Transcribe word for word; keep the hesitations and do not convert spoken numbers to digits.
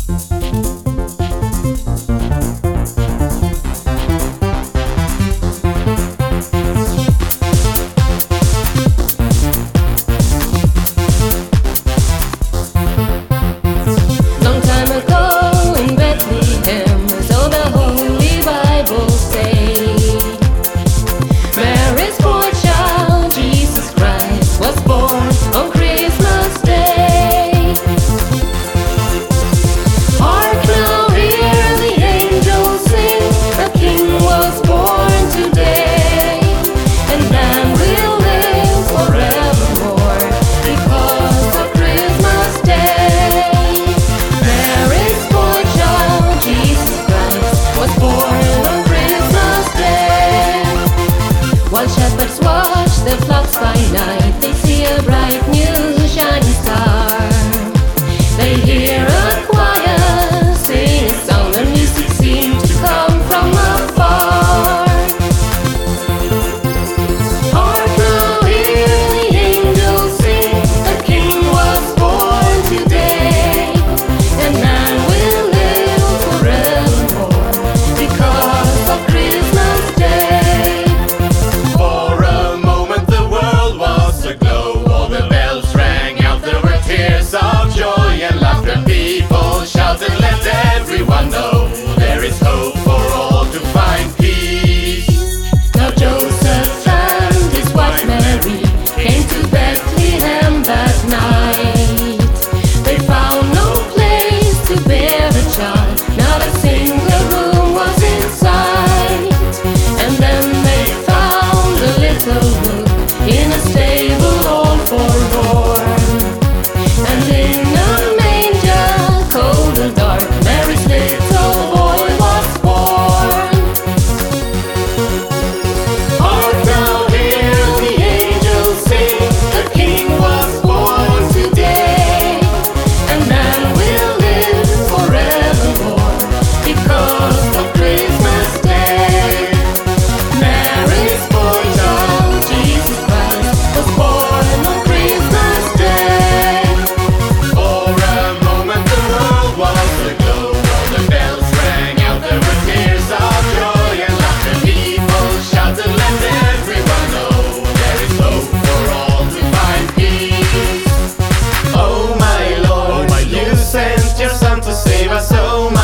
Long time ago in Bethlehem, so the Holy Bible say, Mary's boy child, Jesus Christ, was born on Christmas Day. Hark now, hear the angels sing, the King was born today, and man will live forevermore because of Christmas Day. Mary's boy child, Jesus Christ, was born on Christmas Day. While shepherds watch the flocks by night, they see a bright new shining star. They hear a choir sing a song, the music seemed to come from afar. Hark now, hear the angels sing, the King was born today, and man will live forevermore because of Christmas Day. For a moment the world was aglow, all the bells rang out, there were tears of joy and laughter. People shouted, let everyone know there is hope for all to find peace. Now Joseph and his wife Mary came to Bethlehem that night. They found no place to bear the child, not a single room was in sight. And then they found a little nook in a stable all forlorn, and in a manger, cold and dark, Mary's little boy was born. Hark now, hear the angels sing, The King was born today, and man will live forevermore because of Christmas Day. Mary's boy child, Jesus Christ, was born on Christmas Day. For a moment the world was aglow, all the bells rang out, there were tears of joy and laughter. People shouted, let everyone know there is hope for all to find peace. Oh my Lord, you sent your Son to save us. Oh my